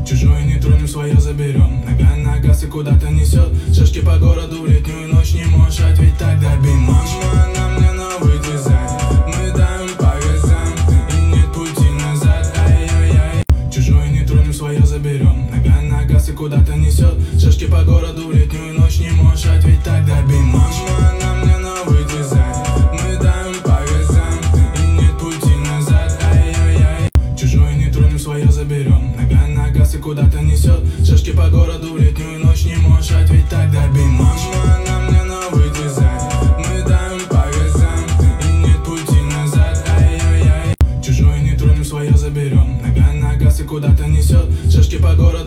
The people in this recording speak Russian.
Чужое не тронем, свое заберем. Нога на газ и куда-то несет. Шашки по городу в летнюю ночь не можешь ответить, тогда бимаш. Мама, на мне новый дизайн. Мы даем по газам, и нет пути назад. Ай-яй-яй. Чужое не тронем, свое заберем. Нога на газ и куда-то несет. Шашки по городу в летнюю ночь не можешь ответить, тогда бимаш. Мама, на мне новый дизайн. Мы даем по газам, и нет пути назад. Ай-яй-яй. Чужое не тронем, свое заберем. Нога на газ и куда-то несет. Шашки по городу в летнюю ночь не можешь ответить, тогда бимаш. Мама, на мне новый дизайн. Мы даем по газам, и нет пути назад. Ай-яй-яй. Чужое не тронем, свое заберем. Нога на газ и куда-то несет. Шашки по городу